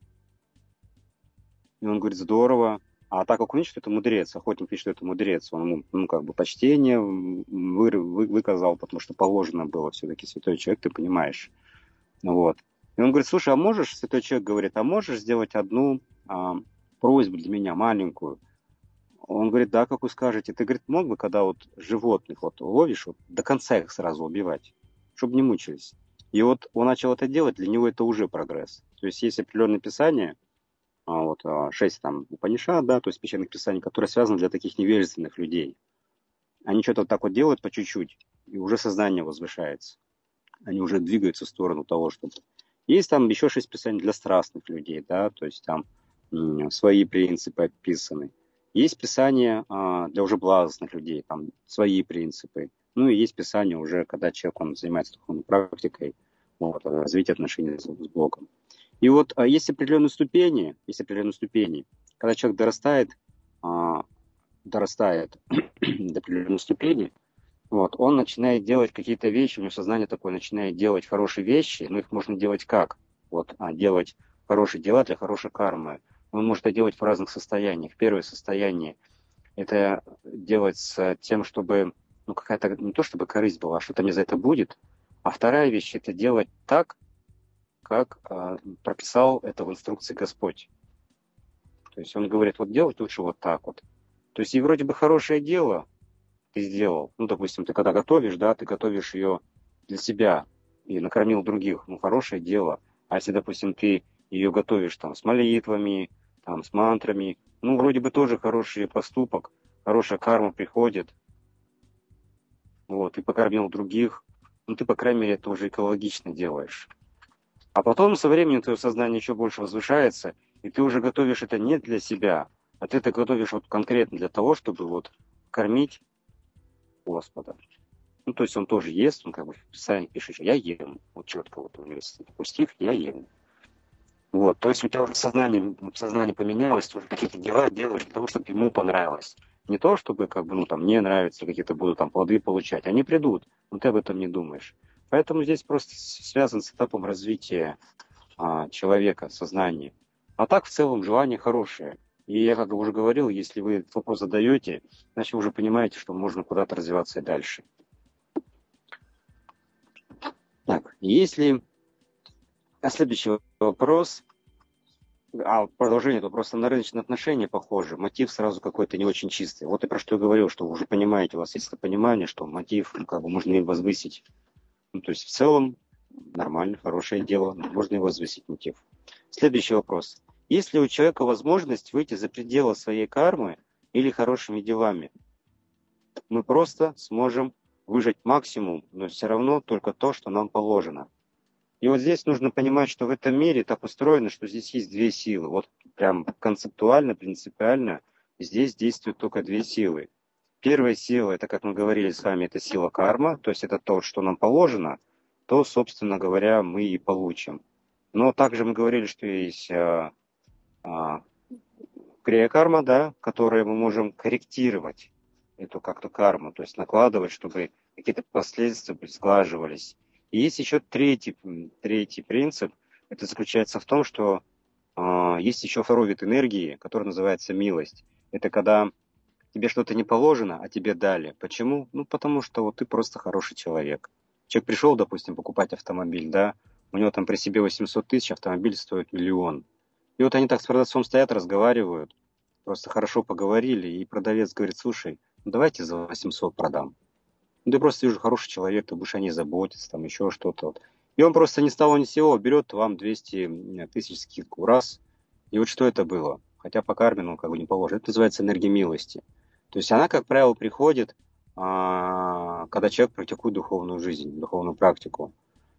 И он говорит: здорово. А так как он видит, что это мудрец, охотник видит, что это мудрец, он ему, ну, как бы почтение вы, вы, выказал, потому что положено было все-таки святой человек, ты понимаешь. Вот. И он говорит: слушай, а можешь, святой человек говорит, а можешь сделать одну а, просьбу для меня, маленькую? Он говорит: да, как вы скажете. Ты, говорит, мог бы, когда вот животных вот ловишь, вот до конца их сразу убивать, чтобы не мучились. И вот он начал это делать, для него это уже прогресс. То есть есть определенные писания, а, вот, а, шесть там Упанишад, да, то есть священных писаний, которые связаны для таких невежественных людей. Они что-то вот так вот делают по чуть-чуть, и уже сознание возвышается. Они уже двигаются в сторону того, чтобы... Есть там еще шесть писаний для страстных людей, да, то есть там м, свои принципы описаны. Есть писания а, для уже благостных людей, там свои принципы. Ну и есть писания уже, когда человек он занимается духовной практикой, вот, развитие отношений с, с Богом. И вот а, есть определенные ступени, есть определенные ступени. Когда человек дорастает, а, дорастает до определенной ступени, вот, он начинает делать какие-то вещи, у него сознание такое начинает делать хорошие вещи, но их можно делать как? Вот, а, делать хорошие дела для хорошей кармы. Он может это делать в разных состояниях. Первое состояние – это делать с тем, чтобы, ну, какая-то, не то чтобы корысть была, а что-то мне за это будет. А вторая вещь – это делать так, как э, прописал это в инструкции Господь. То есть он говорит: вот делать лучше вот так вот. То есть и вроде бы хорошее дело ты сделал. Ну, допустим, ты когда готовишь, да, ты готовишь ее для себя и накормил других. Ну, хорошее дело. А если, допустим, ты ее готовишь там с молитвами, там, с мантрами, ну, вроде бы тоже хороший поступок, хорошая карма приходит, вот, ты покормил других, ну, ты, по крайней мере, это уже экологично делаешь. А потом со временем твое сознание еще больше возвышается, и ты уже готовишь это не для себя, а ты это готовишь вот конкретно для того, чтобы вот кормить Господа. Ну, то есть он тоже ест, он как бы в Писании пишет: я ем, вот четко вот у него есть такой стих: я ем. Вот, то есть у тебя уже сознание, сознание поменялось, ты уже какие-то дела делаешь для того, чтобы ему понравилось. Не то, чтобы как бы, ну, там, мне нравится, какие-то будут там плоды получать. Они придут, но ты об этом не думаешь. Поэтому здесь просто связан с этапом развития а, человека, сознания. А так, в целом, желание хорошее. И я, как уже говорил, если вы этот вопрос задаете, значит, вы уже понимаете, что можно куда-то развиваться и дальше. Так, если... А следующий вопрос, а продолжение этого вопроса на рыночные отношения похоже, мотив сразу какой-то не очень чистый. Вот и про что я говорил, что вы уже понимаете, у вас есть это понимание, что мотив, ну, как бы можно и возвысить. Ну, то есть в целом нормально, хорошее дело, можно и возвысить мотив. Следующий вопрос. Есть ли у человека возможность выйти за пределы своей кармы или хорошими делами? Мы просто сможем выжать максимум, но все равно только то, что нам положено. И вот здесь нужно понимать, что в этом мире так устроено, что здесь есть две силы. Вот прям концептуально, принципиально здесь действуют только две силы. Первая сила, это, как мы говорили с вами, это сила карма, то есть это то, что нам положено, то, собственно говоря, мы и получим. Но также мы говорили, что есть а, а, крия-карма, да, которую мы можем корректировать, эту как-то карму, то есть накладывать, чтобы какие-то последствия сглаживались. И есть еще третий, третий принцип. Это заключается в том, что э, есть еще второй вид энергии, который называется милость. Это когда тебе что-то не положено, а тебе дали. Почему? Ну, потому что вот ты просто хороший человек. Человек пришел, допустим, покупать автомобиль, да, у него там при себе восемьсот тысяч, автомобиль стоит миллион. И вот они так с продавцом стоят, разговаривают, просто хорошо поговорили, и продавец говорит: слушай, ну давайте за восемьсот продам. Ну, ты просто вижу хороший человек, ты будешь о ней заботиться, там еще что-то. Вот. И он просто ни с того ни с сего берет вам двести тысяч скидку раз. И вот что это было? Хотя по карме, ну, как бы не положено. Это называется энергия милости. То есть она, как правило, приходит, а, когда человек практикует духовную жизнь, духовную практику.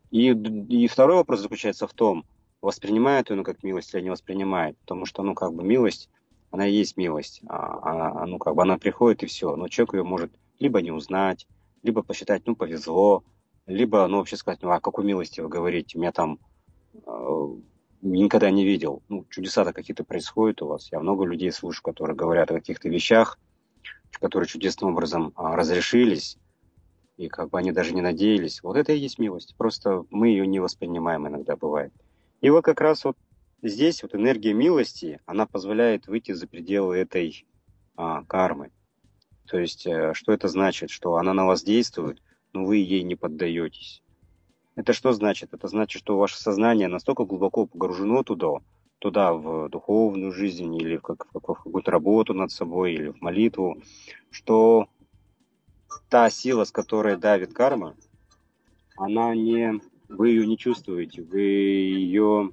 И, и второй вопрос заключается в том, воспринимает он как милость или не воспринимает. Потому что, ну, как бы милость, она и есть милость. А, а, ну, как бы она приходит и все. Но человек ее может либо не узнать, либо посчитать, ну, повезло, либо, ну, вообще сказать, ну, о какой милости вы говорите? Меня там э, никогда не видел. Ну, чудеса-то какие-то происходят у вас. Я много людей слышу, которые говорят о каких-то вещах, которые чудесным образом а, разрешились, и как бы они даже не надеялись. Вот это и есть милость. Просто мы ее не воспринимаем иногда, бывает. И вот как раз вот здесь вот энергия милости, она позволяет выйти за пределы этой а, кармы. То есть, э, что это значит? Что она на вас действует, но вы ей не поддаетесь. Это что значит? Это значит, что ваше сознание настолько глубоко погружено туда, туда, в духовную жизнь, или в, как, в какую-то работу над собой, или в молитву, что та сила, с которой давит карма, она не, вы ее не чувствуете, вы ее,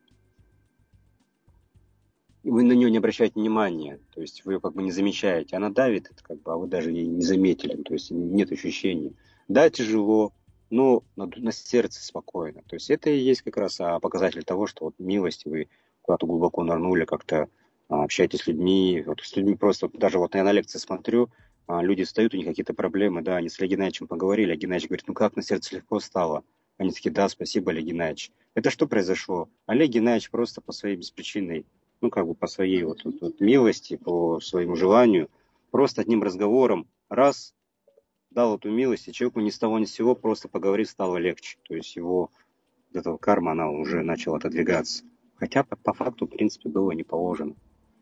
вы на нее не обращаете внимания, то есть вы ее как бы не замечаете. Она давит, это как бы, а вы даже ее не заметили, то есть нет ощущений. Да, тяжело, но на, на сердце спокойно. То есть это и есть как раз показатель того, что вот милость, вы куда-то глубоко нырнули, как-то общаетесь с людьми. Вот с людьми просто, даже вот я на лекции смотрю, люди встают, у них какие-то проблемы, да, они с Олегом Геннадьевичем поговорили, Олег Геннадьевич говорит, ну как, на сердце легко стало? Они такие, да, спасибо, Олег Геннадьевич. Это что произошло? Олег Геннадьевич просто по своей беспричинной, ну как бы по своей вот, вот, вот милости, по своему желанию, просто одним разговором раз дал эту милость, и человеку ни с того ни с сего, просто поговорив, стало легче. То есть его вот эта карма, она уже начала отодвигаться. Хотя по, по факту, в принципе, было не положено.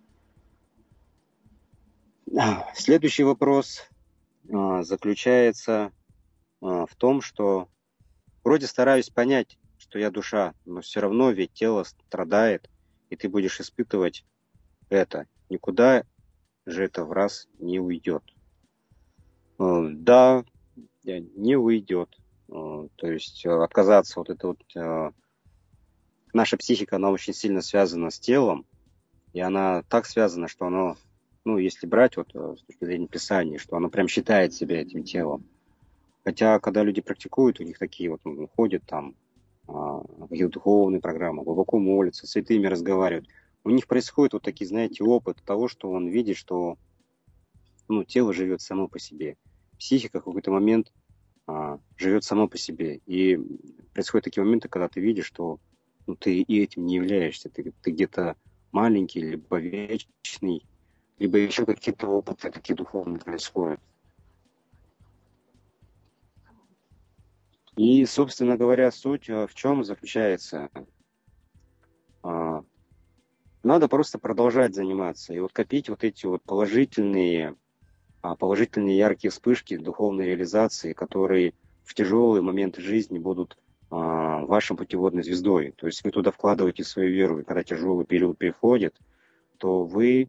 Следующий вопрос а, заключается а, в том, что вроде стараюсь понять, что я душа, но все равно ведь тело страдает, и ты будешь испытывать это. Никуда же это в раз не уйдет. Да, не уйдет. То есть отказаться вот это вот... Наша психика, она очень сильно связана с телом, и она так связана, что она, ну, если брать вот с точки зрения Писания, что она прям считает себя этим телом. Хотя, когда люди практикуют, у них такие вот, ну, ходят там, какие-то духовные программы, глубоко молятся, с святыми разговаривают, у них происходит вот такие, знаете, опыт того, что он видит, что, ну, тело живет само по себе. Психика в какой-то момент а, живет само по себе. И происходят такие моменты, когда ты видишь, что, ну, ты и этим не являешься. Ты, ты где-то маленький, либо вечный, либо еще какие-то опыты такие духовные происходят. И, собственно говоря, суть в чем заключается? А, надо просто продолжать заниматься и вот копить вот эти вот положительные, положительные яркие вспышки духовной реализации, которые в тяжелые моменты жизни будут вашей путеводной звездой. То есть вы туда вкладываете свою веру, и когда тяжелый период приходит, то вы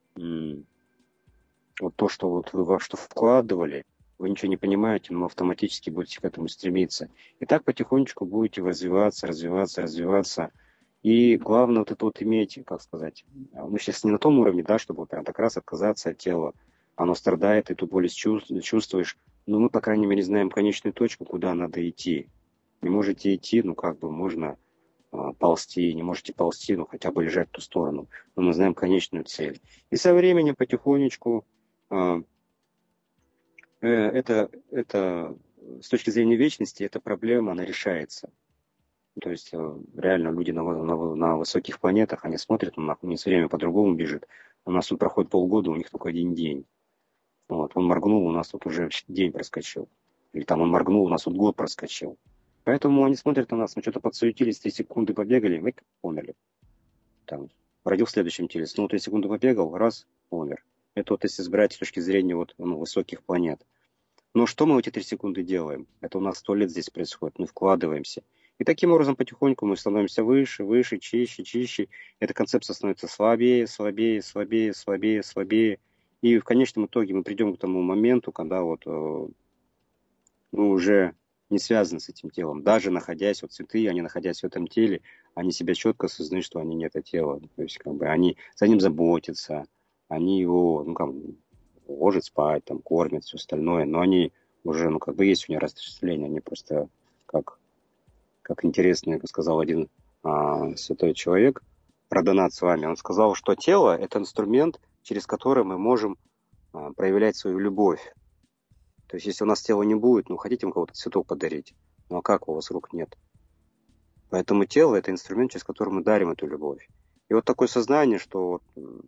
вот то, что вот вы во что вкладывали, вы ничего не понимаете, но автоматически будете к этому стремиться. И так потихонечку будете развиваться, развиваться, развиваться. И главное вот это вот иметь, как сказать, мы сейчас не на том уровне, да, чтобы прям так раз отказаться от тела. Оно страдает, и ты боль чувствуешь. Но мы, по крайней мере, знаем конечную точку, куда надо идти. Не можете идти, ну как бы можно а, ползти, не можете ползти, ну хотя бы лежать в ту сторону. Но мы знаем конечную цель. И со временем потихонечку а, э, это, это с точки зрения вечности, эта проблема, она решается. То есть реально люди на, на, на высоких планетах, они смотрят, ну, у них все время по-другому бежит. У нас тут проходит полгода, у них только один день. Вот, он моргнул, у нас тут уже день проскочил. Или там он моргнул, у нас тут год проскочил. Поэтому они смотрят на нас, мы что-то подсуетились, три секунды побегали, мы померли. Там, родился в следующем теле, снова три секунды побегал, раз, помер. Это вот если брать с точки зрения вот, ну, высоких планет. Но что мы в эти три секунды делаем? Это у нас сто лет здесь происходит, мы вкладываемся. И таким образом потихоньку мы становимся выше, выше, чище, чище. Эта концепция становится слабее, слабее, слабее, слабее, слабее. И в конечном итоге мы придем к тому моменту, когда вот мы уже не связаны с этим телом. Даже находясь, вот святые, они находясь в этом теле, они себя четко осознают, что они не это тело. То есть как бы они за ним заботятся, они его, ну как, ложат спать, там, кормят, все остальное, но они уже, ну как бы есть у них расслоение, они просто как как интересно сказал один а, святой человек, Радонат с вами, он сказал, что тело – это инструмент, через который мы можем а, проявлять свою любовь. То есть, если у нас тела не будет, ну, хотите вам кого-то цветок подарить, ну, а как, у вас рук нет? Поэтому тело – это инструмент, через который мы дарим эту любовь. И вот такое сознание, что вот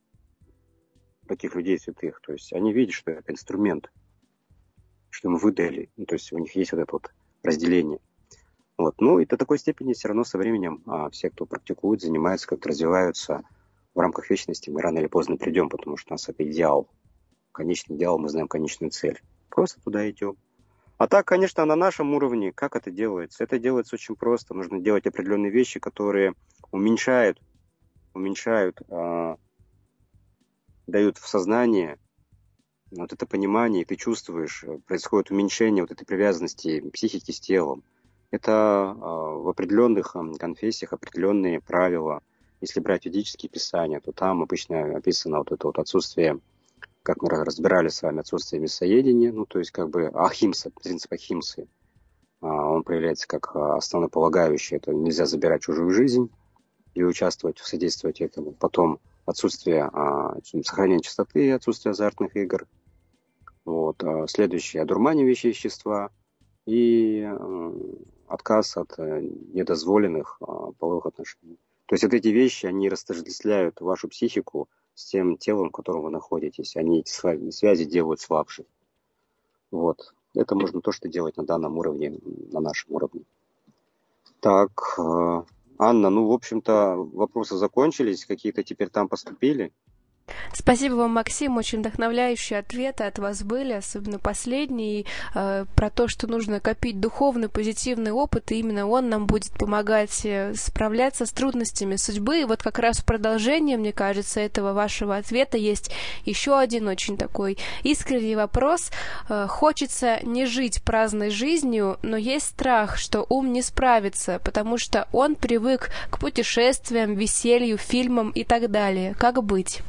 таких людей святых, то есть они видят, что это инструмент, что им выдали, ну, то есть у них есть вот это вот разделение. Вот. Ну и до такой степени все равно со временем а, все, кто практикует, занимаются, как-то развиваются в рамках вечности, мы рано или поздно придем, потому что у нас это идеал. Конечный идеал, мы знаем конечную цель. Просто туда идем. А так, конечно, на нашем уровне, как это делается? Это делается очень просто. Нужно делать определенные вещи, которые уменьшают, уменьшают, э, дают в сознание вот это понимание, и ты чувствуешь, происходит уменьшение вот этой привязанности психики с телом. Это э, в определенных э, конфессиях определенные правила. Если брать ведические писания, то там обычно описано вот это вот отсутствие, как мы разбирали с вами, отсутствие мясоедения, ну, то есть, как бы, ахимса, принцип ахимсы, он проявляется как основополагающий, это нельзя забирать чужую жизнь и участвовать, содействовать этому. Потом отсутствие сохранения чистоты, отсутствие азартных игр. Вот. Следующее – одурманивающие вещества и отказ от недозволенных половых отношений. То есть вот эти вещи, они растождествляют вашу психику с тем телом, в котором вы находитесь. Они эти связи делают слабше. Вот. Это можно то, что делать на данном уровне, на нашем уровне. Так, Анна, ну, в общем-то, вопросы закончились, какие-то теперь там поступили. Спасибо вам, Максим. Очень вдохновляющие ответы от вас были, особенно последний, э, про то, что нужно копить духовный, позитивный опыт, и именно он нам будет помогать справляться с трудностями судьбы. И вот как раз в продолжение, мне кажется, этого вашего ответа есть еще один очень такой искренний вопрос. Э, хочется не жить праздной жизнью, но есть страх, что ум не справится, потому что он привык к путешествиям, веселью, фильмам и так далее. Как быть?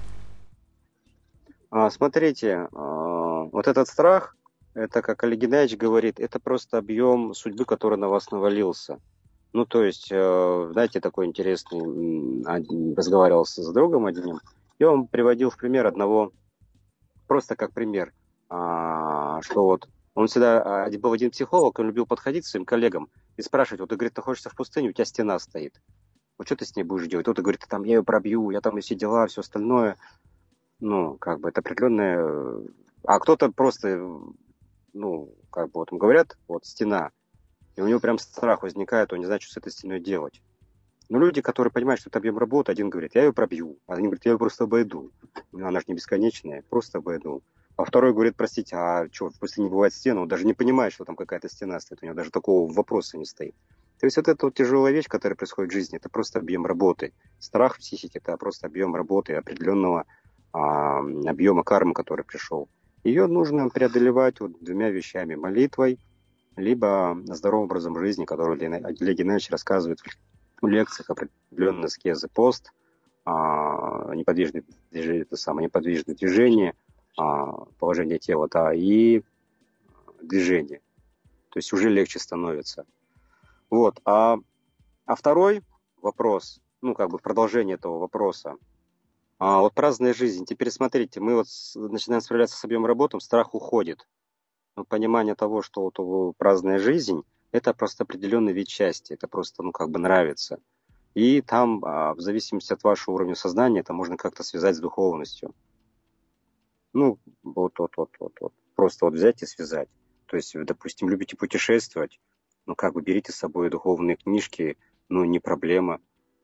Смотрите, вот этот страх, это, как Олег Геннадьевич говорит, это просто объем судьбы, который на вас навалился. Ну, то есть, знаете, такой интересный, разговаривал с другом одним, и он приводил в пример одного, просто как пример, что вот он всегда, был один психолог, он любил подходить к своим коллегам и спрашивать, вот, ты, говорит, находишься в пустыне, у тебя стена стоит, вот что ты с ней будешь делать? Вот, говорит, там, я ее пробью, я там и все дела, все остальное. Ну, как бы это определенное... А кто-то просто, ну, как бы вот говорят, вот стена, и у него прям страх возникает, он не знает, что с этой стеной делать. Но люди, которые понимают, что это объем работы, один говорит, я ее пробью, а один говорит, я ее просто обойду. Она же не бесконечная, просто обойду. А второй говорит, простите, а что, в пустыне не бывает стены? Он даже не понимает, что там какая-то стена стоит, у него даже такого вопроса не стоит. То есть вот эта вот тяжелая вещь, которая происходит в жизни, это просто объем работы. Страх в психике – это просто объем работы определенного объема кармы, который пришел. Ее нужно преодолевать вот двумя вещами. Молитвой, либо здоровым образом жизни, который Олег Геннадьевич рассказывает в лекциях, определенные аскезы, пост, неподвижное движение, это самое неподвижное движение, положение тела, да, и движение. То есть уже легче становится. Вот. А, а второй вопрос, ну, как бы продолжение этого вопроса, А вот праздная жизнь. Теперь смотрите, мы вот начинаем справляться с объемом работы, страх уходит. Но понимание того, что вот праздная жизнь, это просто определенный вид счастья, это просто, ну, как бы нравится. И там, в зависимости от вашего уровня сознания, это можно как-то связать с духовностью. Ну, вот, вот, вот, вот, вот. Просто вот взять и связать. То есть, вы, допустим, любите путешествовать, ну, как бы берите с собой духовные книжки, ну, не проблема.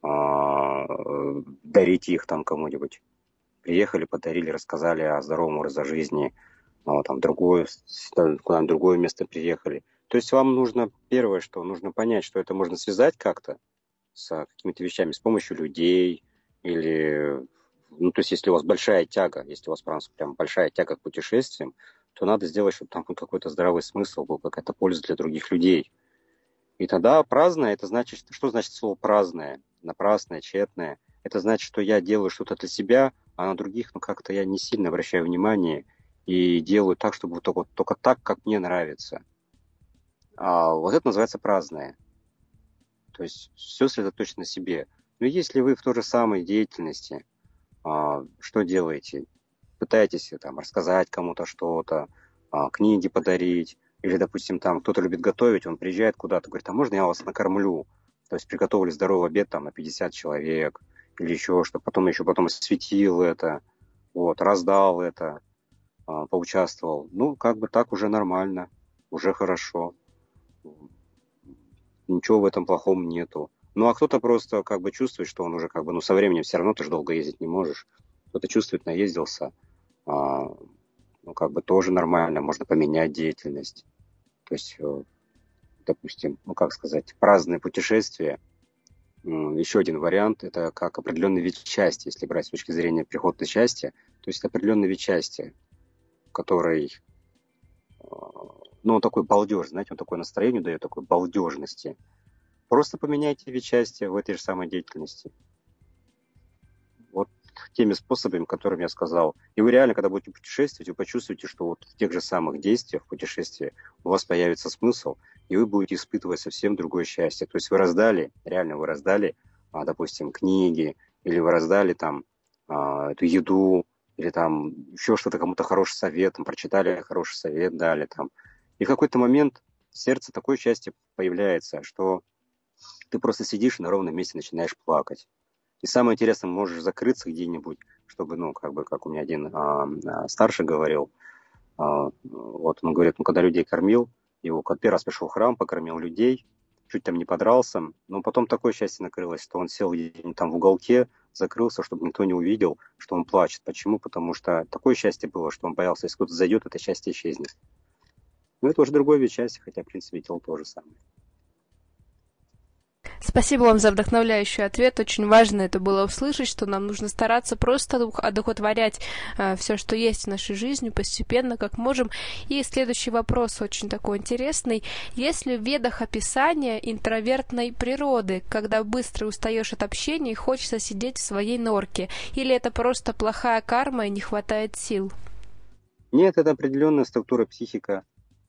Дарите их там кому-нибудь. Приехали, подарили, рассказали о здоровом образе жизни, а, там, другое, куда-нибудь другое место приехали. То есть вам нужно, первое, что нужно понять, что это можно связать как-то с какими-то вещами, с помощью людей, или, ну, то есть если у вас большая тяга, если у вас прям, прям большая тяга к путешествиям, то надо сделать, чтобы там какой-то здравый смысл был, какая-то польза для других людей. И тогда праздное, это значит, что значит слово праздное? Напрасное, тщетное. Это значит, что я делаю что-то для себя, а на других, ну, как-то я не сильно обращаю внимание и делаю так, чтобы только, только так, как мне нравится. А вот это называется праздное. То есть все сосредоточено на себе. Но если вы в той же самой деятельности, а, что делаете? Пытаетесь там рассказать кому-то что-то, а, книги подарить, или, допустим, там кто-то любит готовить, он приезжает куда-то, говорит, а можно я вас накормлю? То есть приготовили здоровый обед там на пятьдесят человек, или еще что, потом еще потом осветил это, вот, раздал это, а, поучаствовал. Ну, как бы так уже нормально, уже хорошо. Ничего в этом плохом нету. Ну, а кто-то просто как бы чувствует, что он уже как бы, ну, со временем все равно ты же долго ездить не можешь. Кто-то чувствует, наездился, а, ну, как бы тоже нормально, можно поменять деятельность. То есть, э, допустим, ну, как сказать, праздное путешествие. М, Еще один вариант – это как определенный вид счастья, если брать с точки зрения прихода счастья. То есть, это определенный вид счастья, который, э, ну, он такой балдеж, знаете, он такое настроение дает, такой балдежности. Просто поменяйте вид счастья в этой же самой деятельности. Вот теми способами, которыми я сказал. И вы реально, когда будете путешествовать, вы почувствуете, что вот в тех же самых действиях в путешествии у вас появится смысл, и вы будете испытывать совсем другое счастье. То есть вы раздали, реально вы раздали, а, допустим, книги, или вы раздали там а, эту еду, или там еще что-то, кому-то хороший совет, там, прочитали хороший совет, дали там. И в какой-то момент в сердце такое счастье появляется, что ты просто сидишь и на ровном месте начинаешь плакать. И самое интересное, можешь закрыться где-нибудь, чтобы, ну, как бы, как у меня один а, а, старший говорил, а, вот он говорит, ну, когда людей кормил, его как первый раз пришел в храм, покормил людей, чуть там не подрался, но потом такое счастье накрылось, что он сел где-нибудь там в уголке, закрылся, чтобы никто не увидел, что он плачет. Почему? Потому что такое счастье было, что он боялся, если кто-то зайдет, это счастье исчезнет. Ну, это уже другой вид счастья, хотя, в принципе, делал то же самое. Спасибо вам за вдохновляющий ответ. Очень важно это было услышать, что нам нужно стараться просто одухотворять э, все, что есть в нашей жизни, постепенно, как можем. И следующий вопрос очень такой интересный. Есть ли в ведах описание интровертной природы, когда быстро устаешь от общения и хочется сидеть в своей норке? Или это просто плохая карма и не хватает сил? Нет, это определенная структура психика.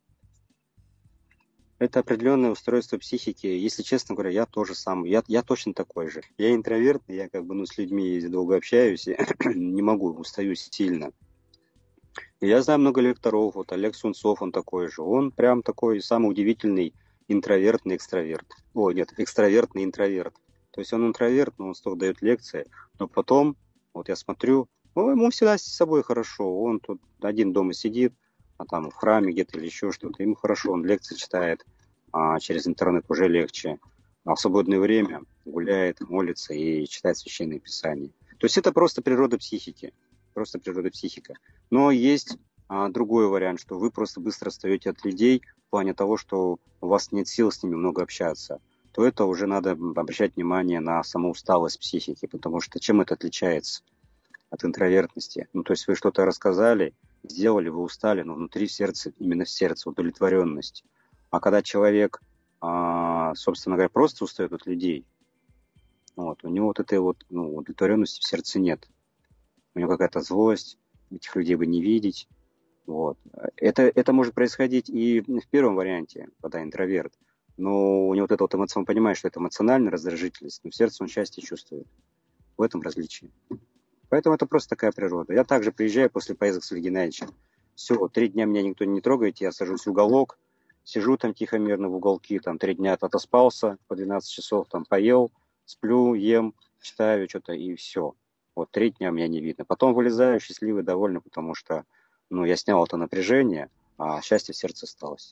Это определенное устройство психики. Если честно говоря, я тоже самый. Я, я точно такой же. Я интроверт, я как бы ну, с людьми долго общаюсь, и не могу, устаю сильно. И я знаю много лекторов. Вот Олег Сунцов, он такой же. Он прям такой самый удивительный интровертный экстраверт. О, нет, экстравертный интроверт. То есть он интроверт, но он столько дает лекции. Но потом, вот я смотрю, ну, ему всегда с собой хорошо. Он тут один дома сидит, а там в храме где-то или еще что-то. Ему хорошо, он лекции читает, а через интернет уже легче. А в свободное время гуляет, молится и читает священные писания. То есть это просто природа психики. Просто природа психика. Но есть а, другой вариант, что вы просто быстро отстаете от людей в плане того, что у вас нет сил с ними много общаться. То это уже надо обращать внимание на саму усталость психики. Потому что чем это отличается от интровертности? Ну, то есть вы что-то рассказали, сделали, вы устали, но внутри в сердце, именно в сердце, удовлетворенность. А когда человек, а, собственно говоря, просто устает от людей, вот, у него вот этой вот ну, удовлетворенности в сердце нет. У него какая-то злость, этих людей бы не видеть. Вот. Это, это может происходить и в первом варианте, когда интроверт, но у него вот это вот эмоционально, он понимает, что это эмоциональная раздражительность, но в сердце он счастье чувствует. В этом различие. Поэтому это просто такая природа. Я также приезжаю после поездок с Ильей Геннадьевичем. Все, три дня меня никто не трогает, я сажусь в уголок, сижу там тихо, мирно в уголке, там три дня отоспался, по двенадцать часов там поел, сплю, ем, читаю что-то и все. Вот три дня меня не видно. Потом вылезаю счастливый, довольный, потому что ну, я снял это напряжение, а счастье в сердце осталось.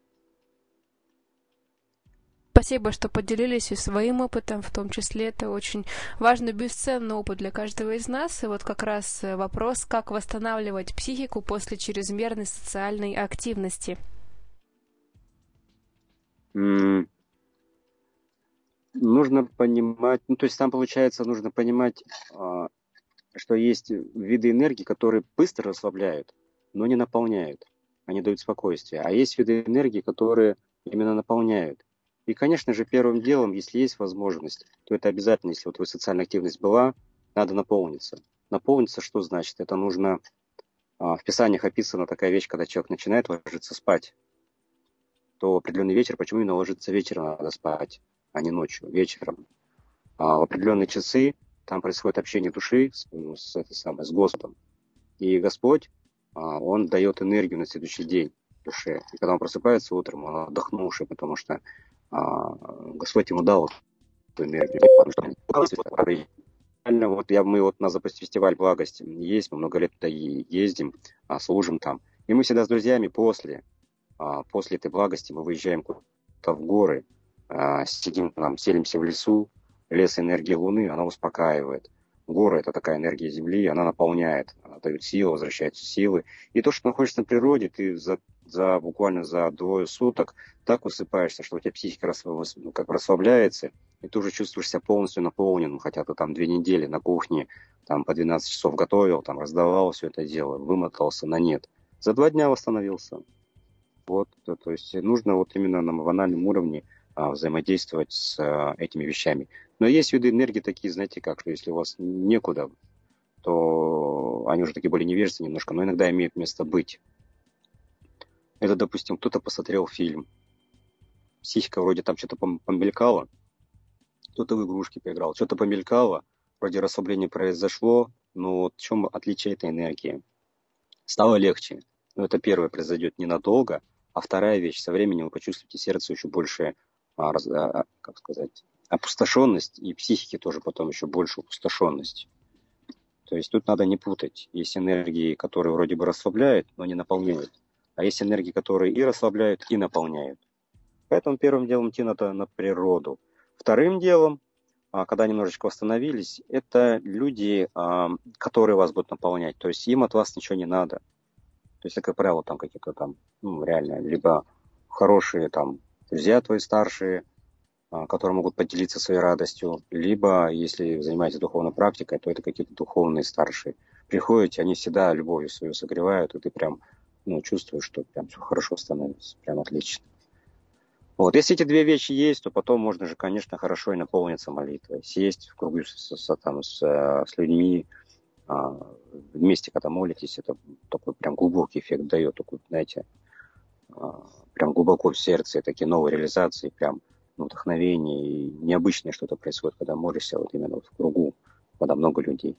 Спасибо, что поделились и своим опытом, в том числе это очень важный, бесценный опыт для каждого из нас. И вот как раз вопрос, как восстанавливать психику после чрезмерной социальной активности. М-м- нужно понимать, ну то есть там получается, нужно понимать, а, что есть виды энергии, которые быстро расслабляют, но не наполняют, они дают спокойствие. А есть виды энергии, которые именно наполняют. И, конечно же, первым делом, если есть возможность, то это обязательно, если вот вы социальная активность была, надо наполниться. Наполниться что значит? Это нужно, в Писаниях описана такая вещь, когда человек начинает ложиться спать, то определенный вечер, почему именно ложиться вечером надо спать, а не ночью, вечером. А в определенные часы там происходит общение души с, с, этой самой, с Господом. И Господь, а, Он дает энергию на следующий день душе. И когда он просыпается утром, он отдохнувший, потому что а, Господь ему дал эту энергию. Вот я, мы вот, у нас, допустим, фестиваль благости есть, мы много лет туда ездим, а, служим там. И мы всегда с друзьями после, а, после этой благости мы выезжаем куда-то в горы, а, сидим там, селимся в лесу, лес энергии Луны, она успокаивает. Горы — это такая энергия Земли, она наполняет, она дает силу, возвращает силы. И то, что находишься на природе, ты за, за буквально за двое суток так усыпаешься, что у тебя психика рас, ну, как расслабляется, и ты уже чувствуешь себя полностью наполненным, хотя ты там две недели на кухне там по двенадцать часов готовил, там раздавал все это дело, вымотался на нет. За два дня восстановился. Вот, то, то есть нужно вот именно на банальном уровне а, взаимодействовать с а, этими вещами. Но есть виды энергии такие, знаете как, что если у вас некуда, то они уже такие более невежественные немножко, но иногда имеют место быть. Это, допустим, кто-то посмотрел фильм, психика вроде там что-то помелькала, кто-то в игрушки поиграл, что-то помелькало, вроде расслабление произошло, но вот в чем отличие этой энергии? Стало легче. Но это первое произойдет ненадолго, а вторая вещь, со временем вы почувствуете сердце еще больше, а, раз, а, как сказать, опустошенность, и психики тоже потом еще больше опустошенность. То есть тут надо не путать. Есть энергии, которые вроде бы расслабляют, но не наполняют. А есть энергии, которые и расслабляют, и наполняют. Поэтому первым делом идти надо на природу. Вторым делом, когда немножечко восстановились, это люди, которые вас будут наполнять. То есть им от вас ничего не надо. То есть, как правило, там какие-то там, ну, реально, либо хорошие там друзья твои старшие, которые могут поделиться своей радостью, либо, если занимаетесь духовной практикой, то это какие-то духовные старшие. Приходите, они всегда любовью свою согревают, и ты прям, ну, чувствуешь, что прям все хорошо становится, прям отлично. Вот, если эти две вещи есть, то потом можно же, конечно, хорошо и наполниться молитвой, сесть в кругу с, с, там, с, с людьми, вместе, когда молитесь, это такой прям глубокий эффект дает, такой, знаете, прям глубоко в сердце, такие новые реализации, прям ну, вдохновение и необычное что-то происходит, когда молишься вот именно вот в кругу, когда много людей.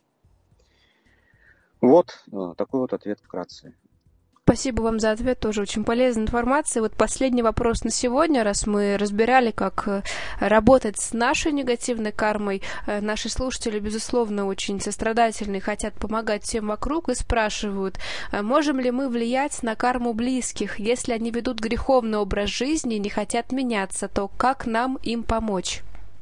Вот такой вот ответ вкратце. Спасибо вам за ответ, тоже очень полезная информация. Вот последний вопрос на сегодня, раз мы разбирали, как работать с нашей негативной кармой. Наши слушатели, безусловно, очень сострадательны, хотят помогать всем вокруг и спрашивают, можем ли мы влиять на карму близких, если они ведут греховный образ жизни и не хотят меняться, то как нам им помочь?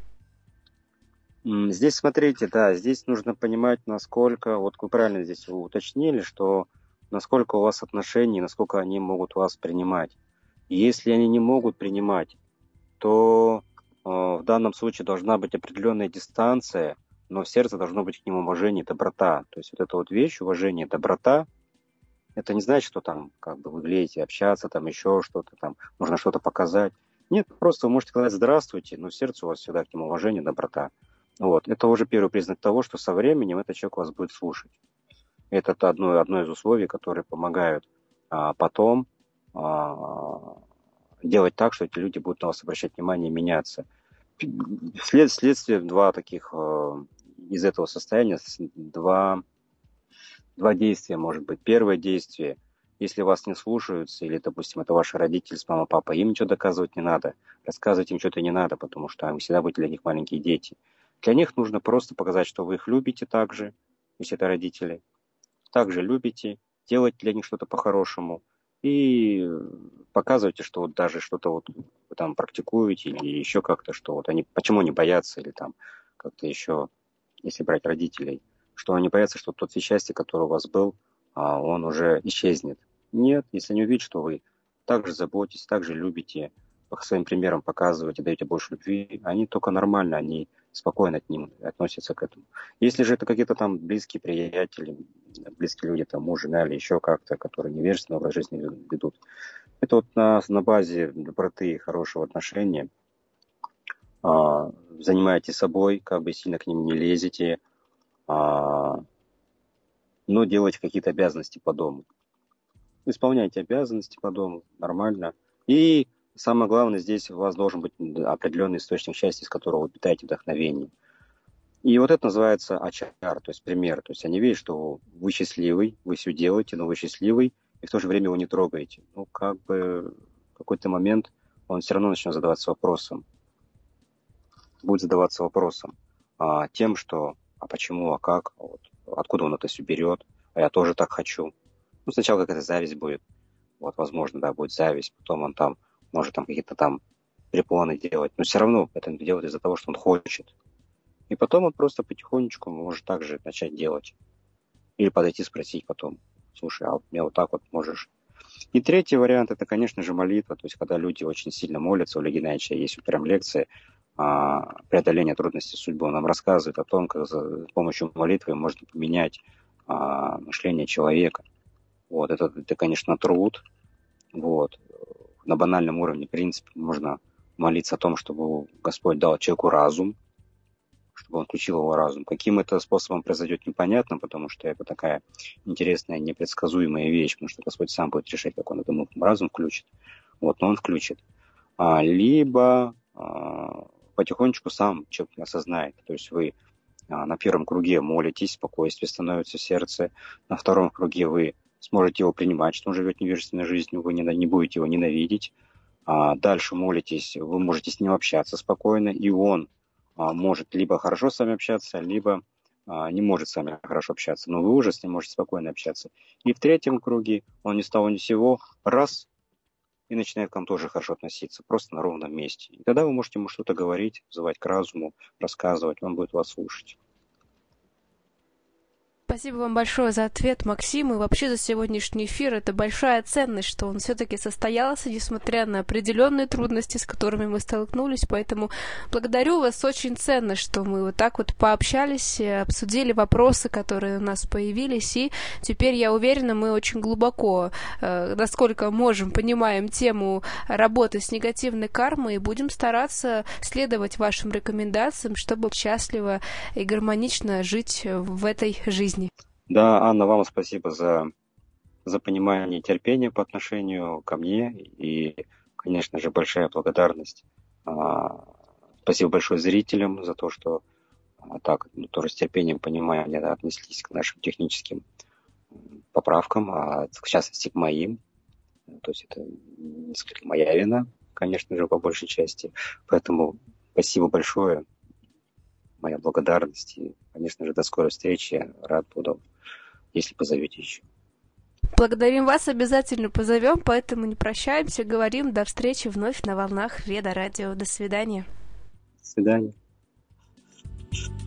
Здесь, смотрите, да, здесь нужно понимать, насколько, вот вы правильно здесь уточнили, что насколько у вас отношения, насколько они могут вас принимать. И если они не могут принимать, то э, в данном случае должна быть определенная дистанция, но в сердце должно быть к ним уважение и доброта. То есть вот эта вот вещь, уважение и доброта, это не значит, что там как бы вы влезете общаться, там еще что-то, там нужно что-то показать. Нет, просто вы можете сказать здравствуйте, но в сердце у вас всегда к ним уважение и доброта. Вот. Это уже первый признак того, что со временем этот человек вас будет слушать. Это одно, одно из условий, которые помогают а, потом а, делать так, что эти люди будут на вас обращать внимание и меняться. След, следствие два таких а, из этого состояния, два, два действия может быть. Первое действие, если вас не слушаются, или, допустим, это ваши родители с мамой, папой, им ничего доказывать не надо, рассказывать им что-то не надо, потому что вы всегда будете для них маленькие дети. Для них нужно просто показать, что вы их любите так же, если это родители, также любите, делать для них что-то по-хорошему и показывайте, что вот даже что-то вот вы там практикуете или еще как-то, что вот они, почему они боятся или там как-то еще, если брать родителей, что они боятся, что тот вид счастья, который у вас был, он уже исчезнет. Нет, если они увидят, что вы также заботитесь, также любите, своим примером показываете, даете больше любви, они только нормально, они спокойно к ним относятся к этому. Если же это какие-то там близкие приятели, близкие люди, там муж, жена или еще как-то, которые невежественный образ жизни ведут, это вот на, на базе доброты и хорошего отношения а, занимаетесь собой, как бы сильно к ним не лезете, а, но делайте какие-то обязанности по дому. Исполняйте обязанности по дому, нормально. И Самое главное, здесь у вас должен быть определенный источник счастья, из которого вы питаете вдохновение. И вот это называется эйч ар, то есть пример. То есть они видят, что вы счастливый, вы все делаете, но вы счастливый, и в то же время его не трогаете. Ну, как бы в какой-то момент он все равно начнет задаваться вопросом. Будет задаваться вопросом а, тем, что а почему, а как, вот, откуда он это все берет, а я тоже так хочу. Ну, сначала какая-то зависть будет. Вот, возможно, да, будет зависть, потом он там может там какие-то там препоны делать, но все равно это делает из-за того, что он хочет. И потом он просто потихонечку может так же начать делать. Или подойти спросить потом, слушай, а вот мне вот так вот можешь. И третий вариант, это, конечно же, молитва. То есть, когда люди очень сильно молятся, у Олега Геннадьевича есть вот прям лекции а, преодоления трудностей судьбы. Он нам рассказывает о том, как с помощью молитвы можно поменять а, мышление человека. Вот, это, это, конечно, труд. Вот. На банальном уровне, в принципе, можно молиться о том, чтобы Господь дал человеку разум, чтобы он включил его разум. Каким это способом произойдет, непонятно, потому что это такая интересная, непредсказуемая вещь, потому что Господь сам будет решать, как он этому разум включит. Вот, но он включит. А, либо а, потихонечку сам человек осознает. То есть вы а, на первом круге молитесь, спокойствие становится в сердце. На втором круге вы сможете его принимать, что он живет невежественной жизнью, вы не, не будете его ненавидеть. А, дальше молитесь, вы можете с ним общаться спокойно, и он может либо хорошо с вами общаться, либо а, не может с вами хорошо общаться, но вы уже с ним можете спокойно общаться. И в третьем круге он ни с того ни с сего раз и начинает к вам тоже хорошо относиться, просто на ровном месте. И тогда вы можете ему что-то говорить, взывать к разуму, рассказывать, он будет вас слушать. Спасибо вам большое за ответ, Максим, и вообще за сегодняшний эфир. Это большая ценность, что он все-таки состоялся, несмотря на определенные трудности, с которыми мы столкнулись. Поэтому благодарю вас. Очень ценно, что мы вот так вот пообщались, обсудили вопросы, которые у нас появились. И теперь, я уверена, мы очень глубоко, э, насколько можем, понимаем тему работы с негативной кармой и будем стараться следовать вашим рекомендациям, чтобы счастливо и гармонично жить в этой жизни. Да, Анна, вам спасибо за, за понимание и терпение по отношению ко мне. И, конечно же, большая благодарность. Спасибо большое зрителям за то, что так тоже с терпением, пониманием да, отнеслись к нашим техническим поправкам, а в частности к моим. То есть это несколько моя вина, конечно же, по большей части. Поэтому спасибо большое. Моя благодарность. И, конечно же, до скорой встречи. Рад буду, если позовете еще. Благодарим вас, обязательно позовем, поэтому не прощаемся, говорим до встречи вновь на волнах Веда Радио. До свидания. До свидания.